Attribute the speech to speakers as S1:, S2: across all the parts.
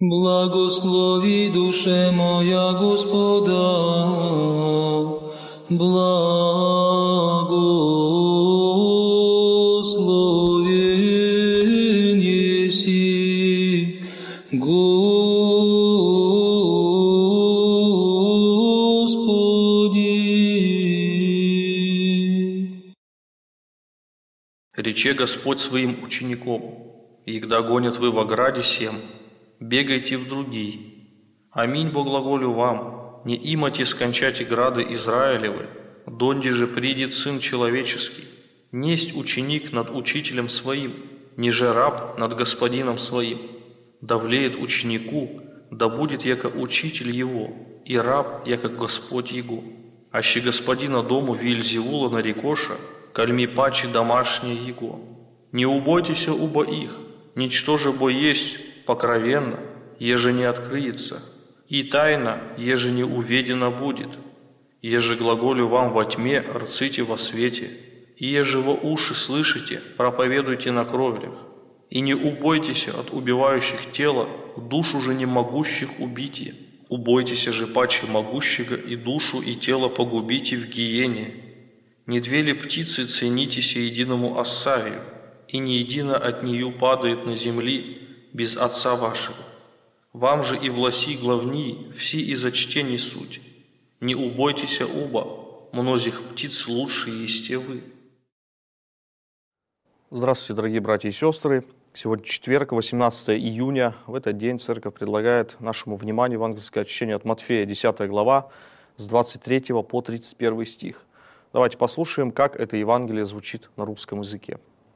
S1: Благослови, душе моя, Господа, благословен еси, Господи.
S2: Рече Господь своим учеником: «И когда гонят вы в ограде сем, бегайте в другие. Аминь, бо глаголю вам, не имате скончать грады Израилевы, донде же придет Сын Человеческий. Несть ученик над учителем своим, ниже раб над господином своим. Да влеет ученику, да будет яко учитель его, и раб яко Господь его. Аще господина дому Виельзевула нарекоша, кальми паче домашнее его. Не убойтесь убо их, ничто же бо есть покровенно, еже не открыется, и тайна, еже не уведена будет. Еже глаголю вам во тьме, рците во свете, и еже во уши слышите, проповедуйте на кровлях. И не убойтесь от убивающих тело, душу же не могущих убите. Убойтесь же паче могущего, и душу, и тело погубите в гиене. Не две ли птицы ценитесь единому оссарию, и не едино от нее падает на земли без Отца вашего. Вам же и власи главни, все и зачтени суть. Не убойтесь уба, многих птиц лучше есте вы».
S3: Здравствуйте, дорогие братья и сестры. Сегодня четверг, 18 июня. В этот день Церковь предлагает нашему вниманию евангельское чтение от Матфея, 10 глава, с 23 по 31 стих. Давайте послушаем, как это Евангелие звучит на русском языке.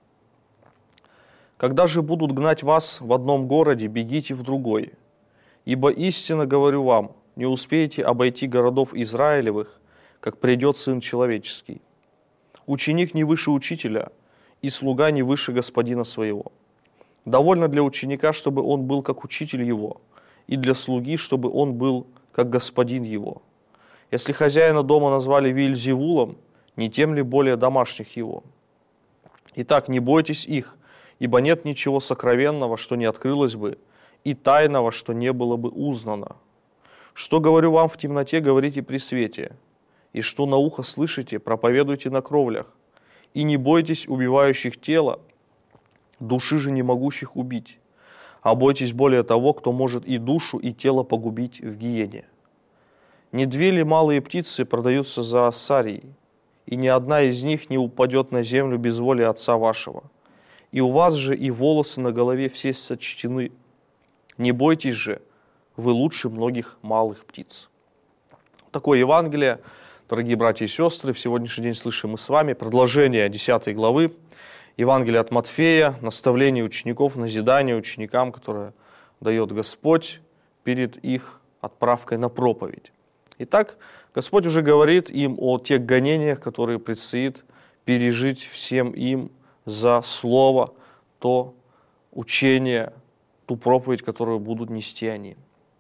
S3: «Когда же будут гнать вас в одном городе, бегите в другой. Ибо истинно говорю вам, не успеете обойти городов Израилевых, как придет Сын Человеческий. Ученик не выше учителя, и слуга не выше господина своего. Довольно для ученика, чтобы он был как учитель его, и для слуги, чтобы он был как господин его. Если хозяина дома назвали Виельзевулом, не тем ли более домашних его? Итак, не бойтесь их, ибо нет ничего сокровенного, что не открылось бы, и тайного, что не было бы узнано. Что говорю вам в темноте, говорите при свете, и что на ухо слышите, проповедуйте на кровлях. И не бойтесь убивающих тело, души же не могущих убить, а бойтесь более того, кто может и душу, и тело погубить в гиене. Не две ли малые птицы продаются за ассарией, и ни одна из них не упадет на землю без воли Отца вашего? И у вас же и волосы на голове все сочтены. Не бойтесь же, вы лучше многих малых птиц». Такое Евангелие, дорогие братья и сестры, в сегодняшний день слышим мы с вами продолжение 10 главы Евангелия от Матфея, наставление учеников, назидание ученикам, которое дает Господь перед их отправкой на проповедь. Итак, Господь уже говорит им о тех гонениях, которые предстоит пережить всем им за слово, то учение, ту проповедь, которую будут нести они.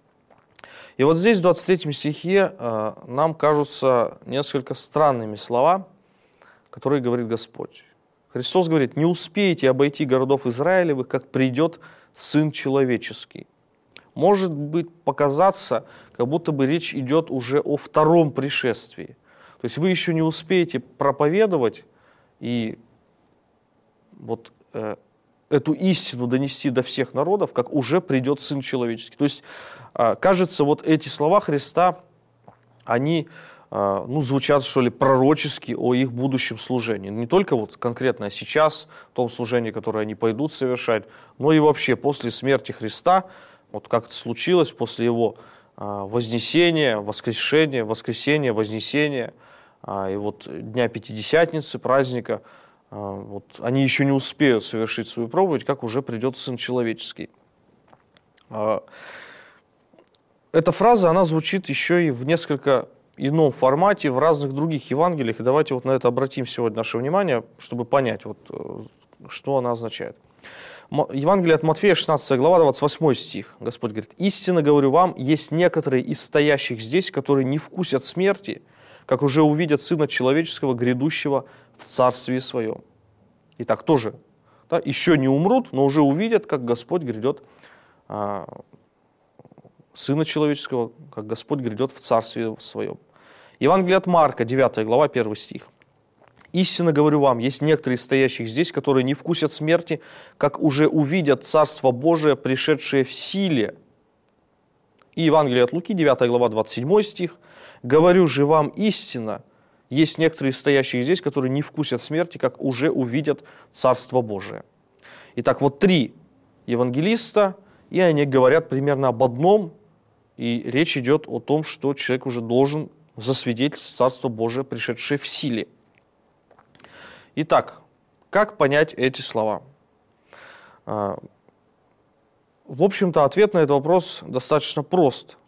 S3: И вот здесь, в 23 стихе, нам кажутся несколько странными слова, которые говорит Господь. Христос говорит: «Не успеете обойти городов Израилевых, как придет Сын Человеческий». Может быть показаться, как будто бы речь идет уже о втором пришествии. То есть вы еще не успеете проповедовать и вот эту истину донести до всех народов, как уже придет Сын Человеческий. То есть, кажется, вот эти слова Христа, они звучат, что ли, пророчески о их будущем служении. Не только вот конкретно сейчас, в том служении, которое они пойдут совершать, но и вообще после смерти Христа, вот как это случилось после Его вознесения, воскрешения, вознесения, и вот Дня Пятидесятницы, праздника, вот они еще не успеют совершить свою проповедь, как уже придет Сын Человеческий. Эта фраза, она звучит еще и в несколько ином формате, в разных других Евангелиях. И давайте вот на это обратим сегодня наше внимание, чтобы понять, вот, что она означает. Евангелие от Матфея, 16 глава, 28 стих. Господь говорит: «Истинно говорю вам, есть некоторые из стоящих здесь, которые не вкусят смерти, как уже увидят Сына Человеческого, грядущего в Царстве Своем». Итак, тоже еще не умрут, но уже увидят, как Господь грядет Сына Человеческого, как Господь грядет в Царстве Своем. Евангелие от Марка, 9 глава, 1 стих. «Истинно говорю вам, есть некоторые стоящих здесь, которые не вкусят смерти, как уже увидят Царство Божие, пришедшее в силе». И Евангелие от Луки, 9 глава, 27 стих. «Говорю же вам истинно, есть некоторые стоящие здесь, которые не вкусят смерти, как уже увидят Царство Божие». Итак, вот 3 евангелиста, и они говорят примерно об одном, и речь идет о том, что человек уже должен засвидетельствовать Царство Божие, пришедшее в силе. Итак, как понять эти слова? В общем-то, ответ на этот вопрос достаточно прост.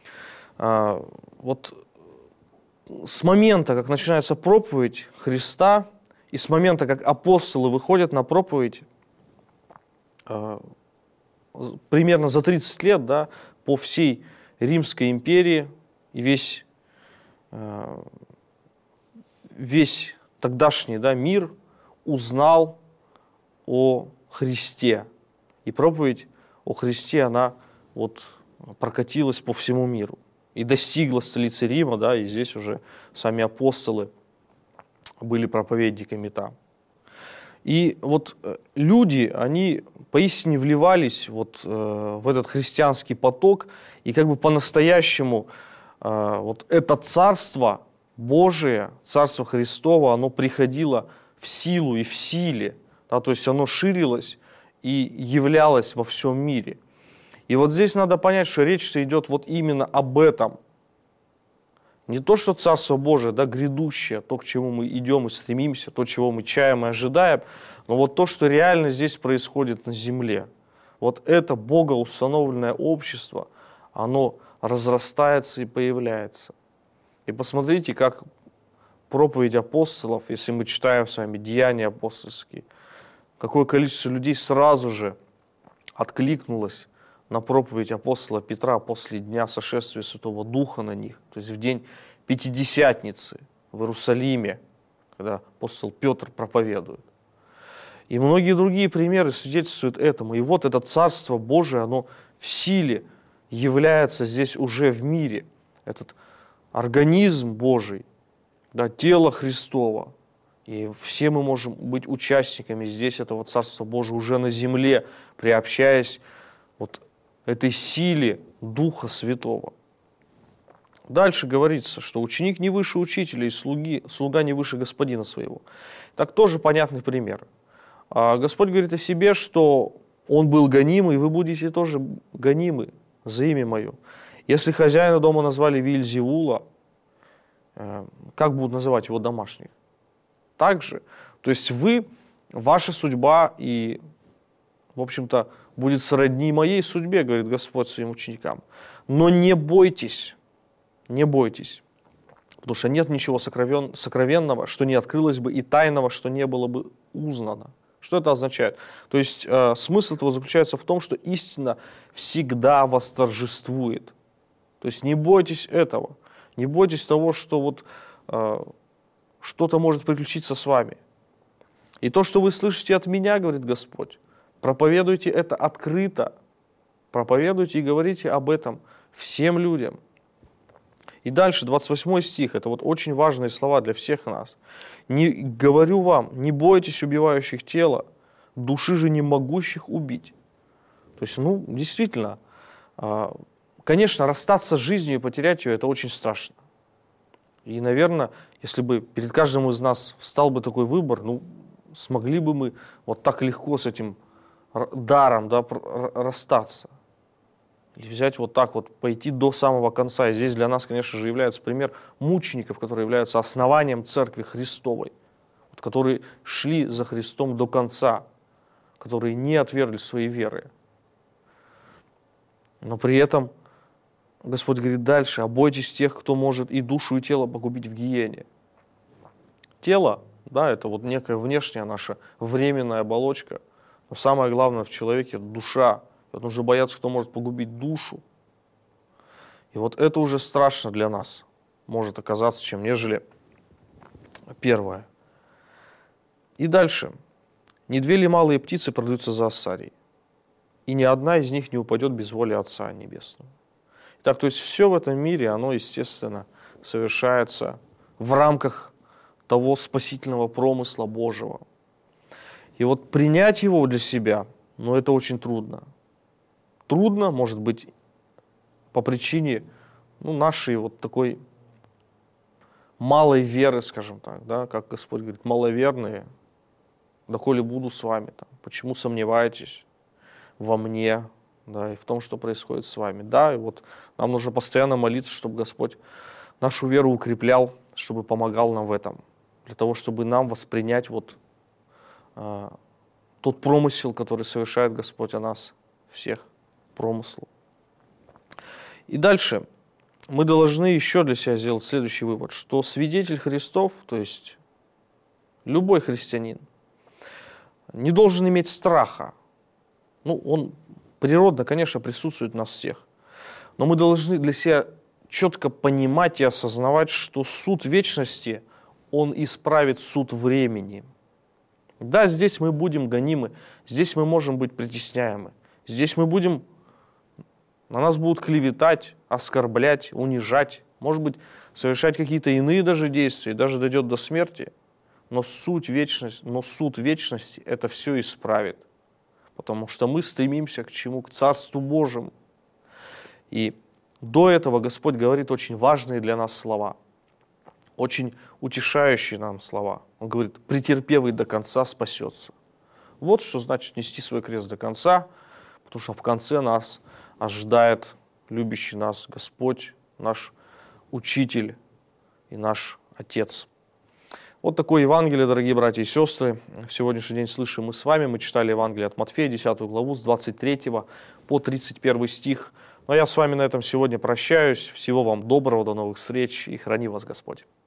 S3: Вот с момента, как начинается проповедь Христа, и с момента, как апостолы выходят на проповедь, примерно за 30 лет, да, по всей Римской империи, и весь тогдашний, да, мир узнал о Христе. И проповедь о Христе, она вот прокатилась по всему миру и достигла столицы Рима, да, и здесь уже сами апостолы были проповедниками там. И вот люди, они поистине вливались вот в этот христианский поток, и как бы по-настоящему вот это Царство Божие, Царство Христово, оно приходило в силу и в силе, да, то есть оно ширилось и являлось во всем мире. И вот здесь надо понять, что речь-то идет вот именно об этом. Не то, что Царство Божие, да, грядущее, то, к чему мы идем и стремимся, то, чего мы чаем и ожидаем, но вот то, что реально здесь происходит на земле. Вот это богоустановленное общество, оно разрастается и появляется. И посмотрите, как проповедь апостолов, если мы читаем с вами Деяния апостольские, какое количество людей сразу же откликнулось на проповедь апостола Петра после дня сошествия Святого Духа на них, то есть в день Пятидесятницы в Иерусалиме, когда апостол Петр проповедует. И многие другие примеры свидетельствуют этому. И вот это Царство Божие, оно в силе является здесь уже в мире. Этот организм Божий, да, тело Христово. И все мы можем быть участниками здесь этого Царства Божия уже на земле, приобщаясь вот этой силе Духа Святого. Дальше говорится, что ученик не выше учителя и слуга не выше господина своего. Так тоже понятный пример. Господь говорит о себе, что Он был гонимый, и вы будете тоже гонимы за имя Мое. Если хозяина дома назвали Виэльзевула, как будут называть его домашних? Так же. То есть ваша судьба и, в общем-то, будет сродни моей судьбе, говорит Господь своим ученикам. Но не бойтесь, потому что нет ничего сокровенного, что не открылось бы, и тайного, что не было бы узнано. Что это означает? То есть смысл этого заключается в том, что истина всегда восторжествует. То есть не бойтесь этого, не бойтесь того, что вот что-то может приключиться с вами. И то, что вы слышите от меня, говорит Господь, проповедуйте это открыто, проповедуйте и говорите об этом всем людям. И дальше, 28 стих, это вот очень важные слова для всех нас. «Не говорю вам, не бойтесь убивающих тело, души же не могущих убить». То есть, действительно, конечно, расстаться с жизнью и потерять ее, это очень страшно. И, наверное, если бы перед каждым из нас встал бы такой выбор, смогли бы мы вот так легко с этим даром, да, расстаться. Или взять вот так вот, пойти до самого конца. И здесь для нас, конечно же, является пример мучеников, которые являются основанием Церкви Христовой, которые шли за Христом до конца, которые не отвергли своей веры. Но при этом Господь говорит дальше: «Обойтесь тех, кто может и душу, и тело погубить в гиене». Тело, да, это вот некая внешняя наша временная оболочка, но самое главное в человеке – душа. Вот нужно бояться, кто может погубить душу. И вот это уже страшно для нас может оказаться, чем нежели первое. И дальше. «Не 2 ли малые птицы продаются за ассарий, и ни одна из них не упадет без воли Отца Небесного». Так, то есть все в этом мире, оно, естественно, совершается в рамках того спасительного промысла Божьего. И вот принять его для себя, это очень трудно. Трудно, может быть, по причине нашей вот такой малой веры, скажем так, да, как Господь говорит, маловерные, доколе буду с вами, почему сомневаетесь во мне, да, и в том, что происходит с вами. Да, и вот нам нужно постоянно молиться, чтобы Господь нашу веру укреплял, чтобы помогал нам в этом, для того, чтобы нам воспринять тот промысел, который совершает Господь о нас всех, промысл. И дальше мы должны еще для себя сделать следующий вывод, что свидетель Христов, то есть любой христианин, не должен иметь страха. Он природно, конечно, присутствует у нас всех, но мы должны для себя четко понимать и осознавать, что суд вечности, он исправит суд времени. Да, здесь мы будем гонимы, здесь мы можем быть притесняемы, здесь на нас будут клеветать, оскорблять, унижать, может быть, совершать какие-то иные даже действия, даже дойдет до смерти, но суд вечности это все исправит, потому что мы стремимся к чему? К Царству Божьему. И до этого Господь говорит очень важные для нас слова, очень утешающие нам слова. Он говорит, претерпевый до конца спасется. Вот что значит нести свой крест до конца, потому что в конце нас ожидает любящий нас Господь, наш Учитель и наш Отец. Вот такое Евангелие, дорогие братья и сестры. В сегодняшний день слышим мы с вами. Мы читали Евангелие от Матфея, 10 главу, с 23 по 31 стих. Но я с вами на этом сегодня прощаюсь. Всего вам доброго, до новых встреч и храни вас Господь.